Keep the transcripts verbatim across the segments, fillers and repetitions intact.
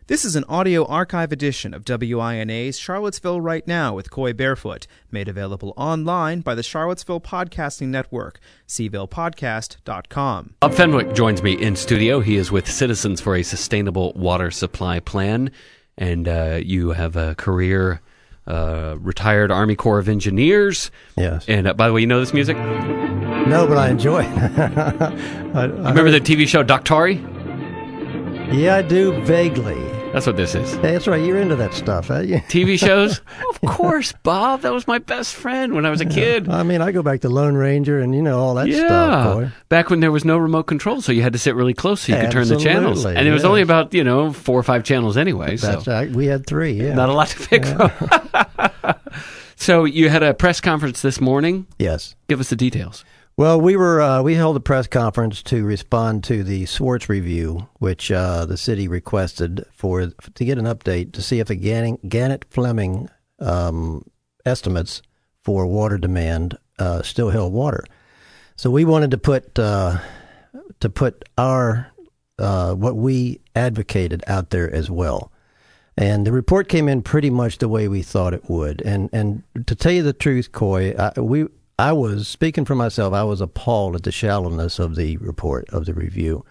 This is an audio archive edition of W I N A's Charlottesville Right Now with Coy Barefoot, made available online by the Charlottesville Podcasting Network, c ville podcast dot com. Bob Fenwick joins me in studio. He is with Citizens for a Sustainable Water Supply Plan, and uh, you have a career, uh, retired Army Corps of Engineers. Yes. And uh, by the way, you know this music? No, but I enjoy it. I, I Remember heard, the T V show Doctari? Yeah, I do, vaguely. That's what this is. Hey, that's right, you're into that stuff, huh? Yeah. T V shows? Of course, Bob. That was my best friend when I was a kid. I mean, I go back to Lone Ranger and, you know, all that yeah. stuff, boy. Back when there was no remote control, so you had to sit really close so you could turn the channels. And it was yes. only about, you know, four or five channels anyway. That's so. right. We had three, yeah. Not a lot to pick yeah. from. So you had a press conference this morning? Yes. Give us the details. Well, we were uh, we held a press conference to respond to the Swartz review, which uh, the city requested for to get an update to see if the Gannett Fleming um, estimates for water demand uh, still held water. So we wanted to put uh, to put our uh, what we advocated out there as well. And the report came in pretty much the way we thought it would. And and to tell you the truth, Coy, I, we. I was, speaking for myself, I was appalled at the shallowness of the report, of the review.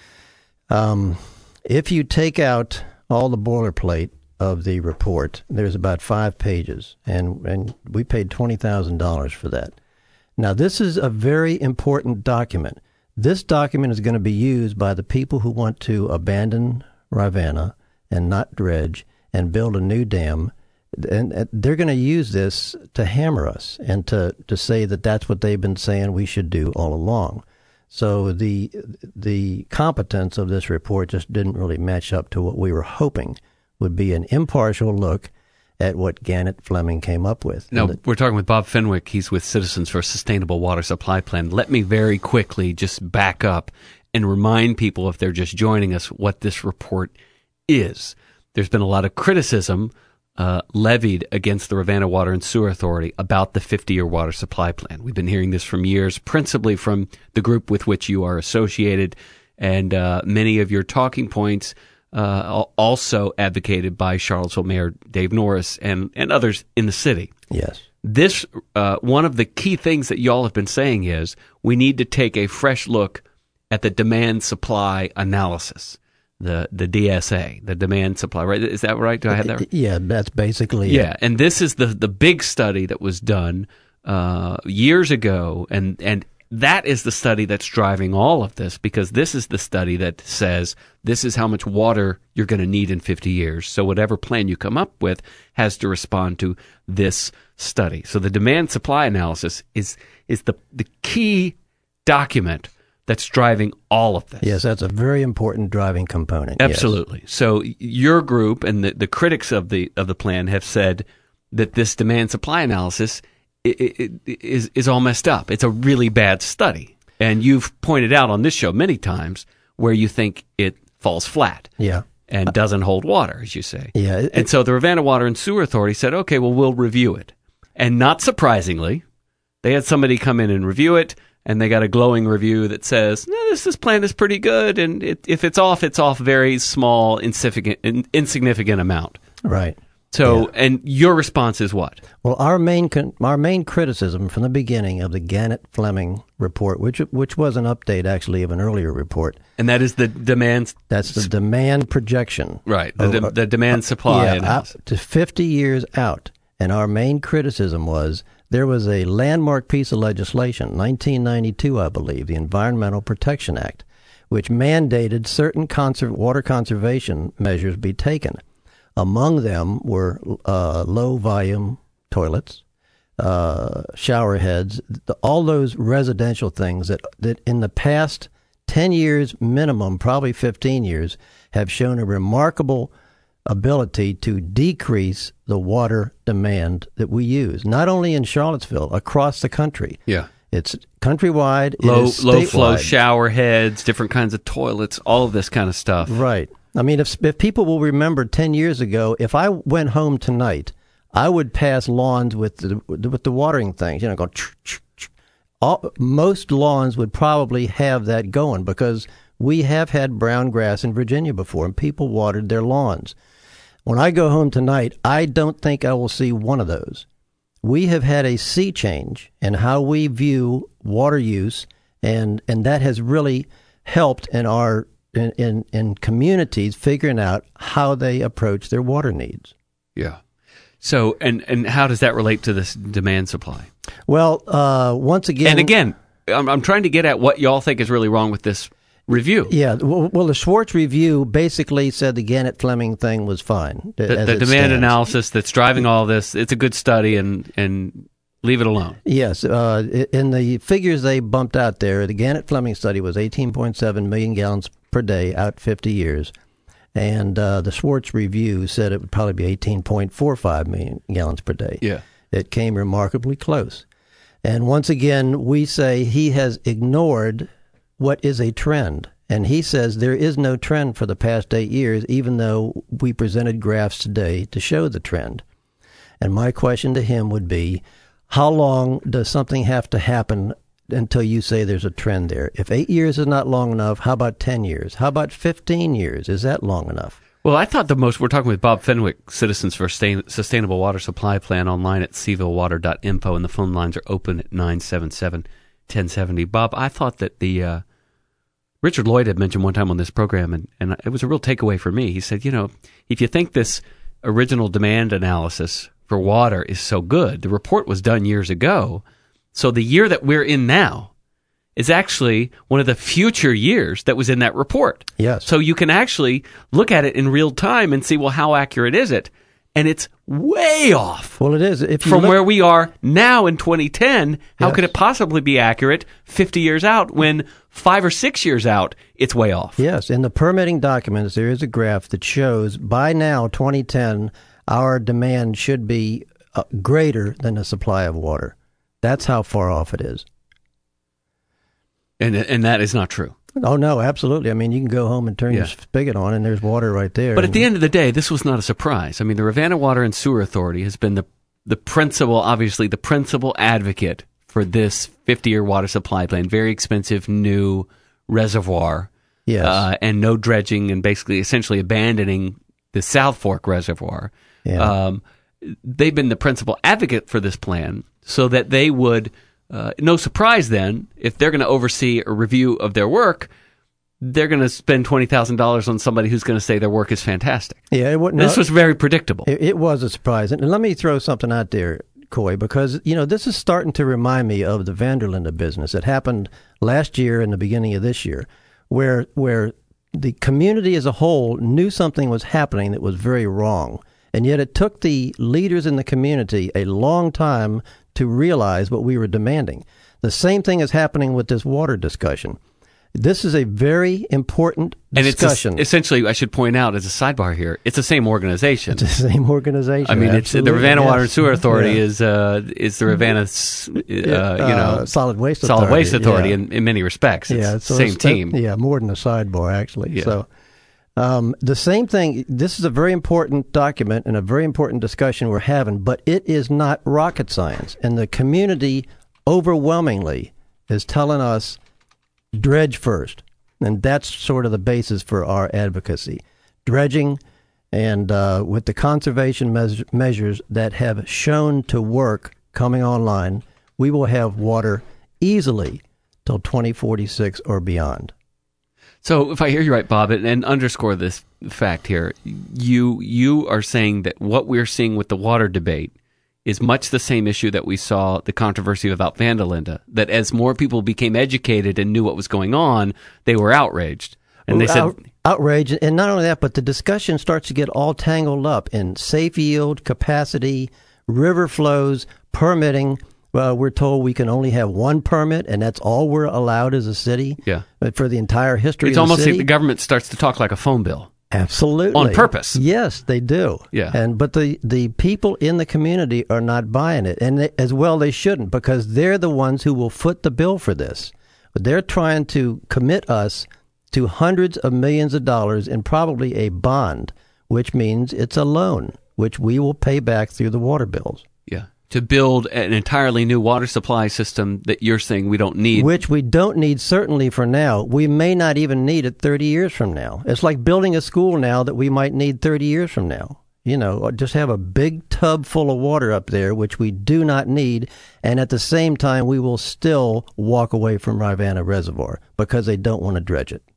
Um, if you take out all the boilerplate of the report, there's about five pages, and, and we paid twenty thousand dollars for that. Now, this is a very important document. This document is going to be used by the people who want to abandon Rivanna and not dredge and build a new dam. And they're going to use this to hammer us and to, to say that that's what they've been saying we should do all along. So the the competence of this report just didn't really match up to what we were hoping would be an impartial look at what Gannett Fleming came up with. No, the, we're talking with Bob Fenwick. He's with Citizens for a Sustainable Water Supply Plan. Let me very quickly just back up and remind people, if they're just joining us, what this report is. There's been a lot of criticism Uh, levied against the Rivanna Water and Sewer Authority about the fifty-year water supply plan. We've been hearing this from years, principally from the group with which you are associated, and uh, many of your talking points uh, also advocated by Charlottesville Mayor Dave Norris and, and others in the city. Yes. This, uh, one of the key things that y'all have been saying is we need to take a fresh look at the demand-supply analysis. The the D S A, the demand supply, right? Is that right? Do I have that? Yeah, that's basically yeah. it. And this is the the big study that was done uh, years ago, and and that is the study that's driving all of this, because this is the study that says this is how much water you're going to need in fifty years. So whatever plan you come up with has to respond to this study. So the demand supply analysis is is the the key document that's driving all of this. Yes, that's a very important driving component. Absolutely. Yes. So your group and the, the critics of the of the plan have said that this demand supply analysis it, it, it is is all messed up. It's a really bad study, and you've pointed out on this show many times where you think it falls flat. Yeah. And doesn't hold water, as you say. Yeah. It, and so the Rivanna Water and Sewer Authority said, "Okay, well, we'll review it." And not surprisingly, they had somebody come in and review it. And they got a glowing review that says, no, this, this plan is pretty good, and it, if it's off, it's off very small, insignificant, insignificant amount. Right. So, yeah. And your response is what? Well, our main con- our main criticism from the beginning of the Gannett Fleming report, which which was an update actually of an earlier report, and that is the demand. That's the demand projection. Right. The, de- the demand supply yeah, analysis. Out to fifty years out, and our main criticism was. There was a landmark piece of legislation, nineteen ninety-two, I believe, the Environmental Protection Act, which mandated certain conser- water conservation measures be taken. Among them were uh, low-volume toilets, uh, shower heads, the, all those residential things that, that in the past ten years minimum, probably fifteen years, have shown a remarkable ability to decrease the water demand that we use, not only in Charlottesville, across the country. Yeah. It's countrywide. Low, it is low flow statewide. shower heads, different kinds of toilets, all of this kind of stuff. Right. I mean, if, if people will remember ten years ago, if I went home tonight, I would pass lawns with the, with the watering things, you know, go ch ch ch. All, most lawns would probably have that going because We have had brown grass in Virginia before, and people watered their lawns. When I go home tonight, I don't think I will see one of those. We have had a sea change in how we view water use, and, and that has really helped in our in, in, in communities figuring out how they approach their water needs. Yeah. So, and, and how does that relate to this demand supply? Well, uh, once again... And again, I'm, I'm trying to get at what y'all think is really wrong with this review. Yeah, well, well, the Schwartz review basically said the Gannett-Fleming thing was fine. The, the demand stands. analysis that's driving all this, it's a good study, and, and leave it alone. Yes. Uh, in the figures they bumped out there, the Gannett-Fleming study was eighteen point seven million gallons per day out fifty years. And uh, the Schwartz review said it would probably be eighteen point four five million gallons per day. Yeah. It came remarkably close. And once again, we say he has ignored what is a trend. And he says there is no trend for the past eight years, even though we presented graphs today to show the trend. And my question to him would be, how long does something have to happen until you say there's a trend there? If eight years is not long enough, how about ten years? How about fifteen years? Is that long enough? Well, I thought the most, we're talking with Bob Fenwick, Citizens for Sustainable Water Supply Plan, online at seaville water dot info, and the phone lines are open at nine seven seven, one oh seven oh. Bob, I thought that the, uh, Richard Lloyd had mentioned one time on this program, and, and it was a real takeaway for me. He said, you know, if you think this original demand analysis for water is so good, the report was done years ago, so the year that we're in now is actually one of the future years that was in that report. Yes. So you can actually look at it in real time and see, well, how accurate is it? And it's way off. Well, it is. If you from look- where we are now in twenty ten, how Yes. could it possibly be accurate fifty years out when five or six years out, it's way off? Yes. In the permitting documents, there is a graph that shows by now, twenty ten, our demand should be uh, greater than the supply of water. That's how far off it is. And and that is not true. Oh, no, absolutely. I mean, you can go home and turn Yeah. your spigot on, and there's water right there. But at And- the end of the day, this was not a surprise. I mean, the Ravenna Water and Sewer Authority has been the the principal, obviously, the principal advocate for this fifty-year water supply plan. Very expensive new reservoir. Yes. Uh, and no dredging, and basically essentially abandoning the South Fork Reservoir. Yeah. Um, they've been the principal advocate for this plan so that they would, uh, no surprise then, if they're going to oversee a review of their work, they're going to spend twenty thousand dollars on somebody who's going to say their work is fantastic. yeah, it wouldn't. This was very predictable. It, it was a surprise. And let me throw something out there, Coy, because, you know, this is starting to remind me of the Vanderlinde business. It happened last year and the beginning of this year, where where the community as a whole knew something was happening that was very wrong. And yet it took the leaders in the community a long time to realize what we were demanding. The same thing is happening with this water discussion. This is a very important discussion. And it's a, essentially, I should point out as a sidebar here, it's the same organization. It's the same organization. I mean, it's the Ravenna yes. Water and Sewer Authority Yeah. is uh, is the Ravenna, uh, you know, Uh, Solid Waste Solid Authority. Waste Authority yeah. in, in many respects. It's yeah, the so same it's- team. Yeah, more than a sidebar, actually. Yeah. So um, the same thing, this is a very important document and a very important discussion we're having, but it is not rocket science. And the community overwhelmingly is telling us dredge first. And that's sort of the basis for our advocacy. Dredging and uh, with the conservation meas- measures that have shown to work coming online, we will have water easily till twenty forty-six or beyond. So if I hear you right, Bob, and, and underscore this fact here, you you are saying that what we're seeing with the water debate is much the same issue that we saw the controversy about Vanderlinde, that as more people became educated and knew what was going on, they were outraged. And they said... Out, outrage, and not only that, but the discussion starts to get all tangled up in safe yield, capacity, river flows, permitting. Well, we're told we can only have one permit, and that's all we're allowed as a city. Yeah. But for the entire history It's of the almost city. like the government starts to talk like a phone bill. Absolutely. On purpose. Yes, they do. Yeah. And but the, the people in the community are not buying it. And they, as well they shouldn't, because they're the ones who will foot the bill for this. But they're trying to commit us to hundreds of millions of dollars in probably a bond, which means it's a loan, which we will pay back through the water bills. Yeah. to build an entirely new water supply system that you're saying we don't need. Which we don't need certainly for now. We may not even need it thirty years from now. It's like building a school now that we might need thirty years from now. You know, just have a big tub full of water up there, which we do not need. And at the same time, we will still walk away from Rivanna Reservoir because they don't want to dredge it.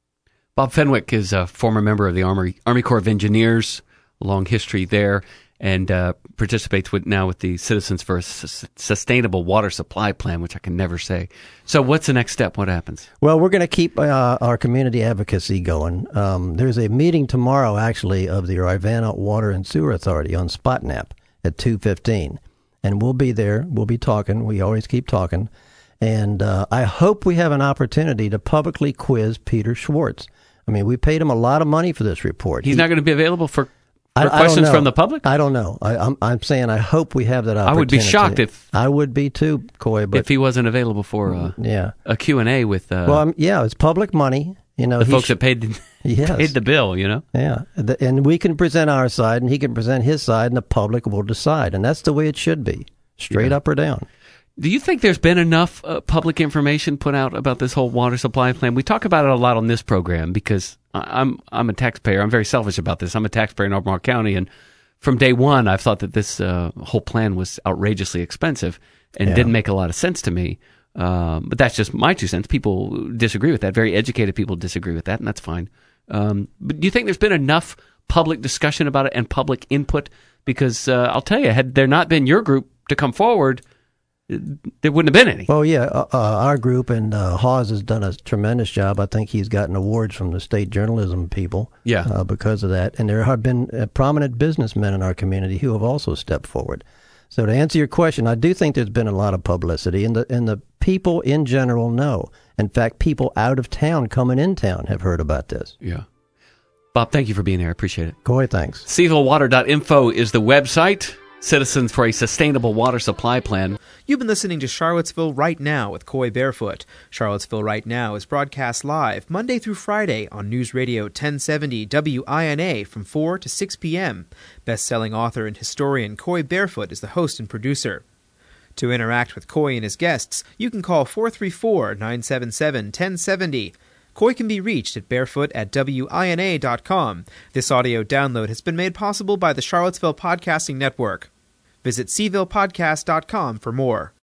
Bob Fenwick is a former member of the Army, Army Corps of Engineers, long history there, and uh, participates with now with the Citizens for a S- Sustainable Water Supply Plan, which I can never say. So what's the next step? What happens? Well, we're going to keep uh, our community advocacy going. Um, there's a meeting tomorrow, actually, of the Rivanna Water and Sewer Authority on SpotNap at two fifteen. And we'll be there. We'll be talking. We always keep talking. And uh, I hope we have an opportunity to publicly quiz Peter Schwartz. I mean, we paid him a lot of money for this report. He's he, not going to be available for, for I, questions I from the public? I don't know. I, I'm, I'm saying I hope we have that opportunity. I would be shocked if... I would be too, Coy. But if he wasn't available for uh, yeah. a Q and A with uh, well, um, yeah, it's public money. You know, the folks sh- that paid the, yes. paid the bill, you know? Yeah, the, and we can present our side, and he can present his side, and the public will decide. And that's the way it should be, straight yeah. up or down. Do you think there's been enough uh, public information put out about this whole water supply plan? We talk about it a lot on this program because I'm I'm a taxpayer. I'm very selfish about this. I'm a taxpayer in Albemarle County, and from day one, I've thought that this uh, whole plan was outrageously expensive and yeah. didn't make a lot of sense to me. Um, but that's just my two cents. People disagree with that. Very educated people disagree with that, and that's fine. Um, but do you think there's been enough public discussion about it and public input? Because uh, I'll tell you, had there not been your group to come forward, there wouldn't have been any. Well, yeah, uh, uh, our group and uh, Hawes has done a tremendous job. I think he's gotten awards from the state journalism people yeah. uh, because of that. And there have been uh, prominent businessmen in our community who have also stepped forward. So to answer your question, I do think there's been a lot of publicity, and the, and the people in general know. In fact, people out of town coming in town have heard about this. Yeah. Bob, thank you for being here. I appreciate it. Coy, thanks. Seaville Water dot info is the website. Citizens for a Sustainable Water Supply Plan. You've been listening to Charlottesville Right Now with Coy Barefoot. Charlottesville Right Now is broadcast live Monday through Friday on News Radio ten seventy W I N A from four to six p.m. Best-selling author and historian Coy Barefoot is the host and producer. To interact with Coy and his guests, you can call four three four, nine seven seven, one zero seven zero. Coy can be reached at barefoot at W I N A dot com. This audio download has been made possible by the Charlottesville Podcasting Network. Visit Seaville Podcast dot com for more.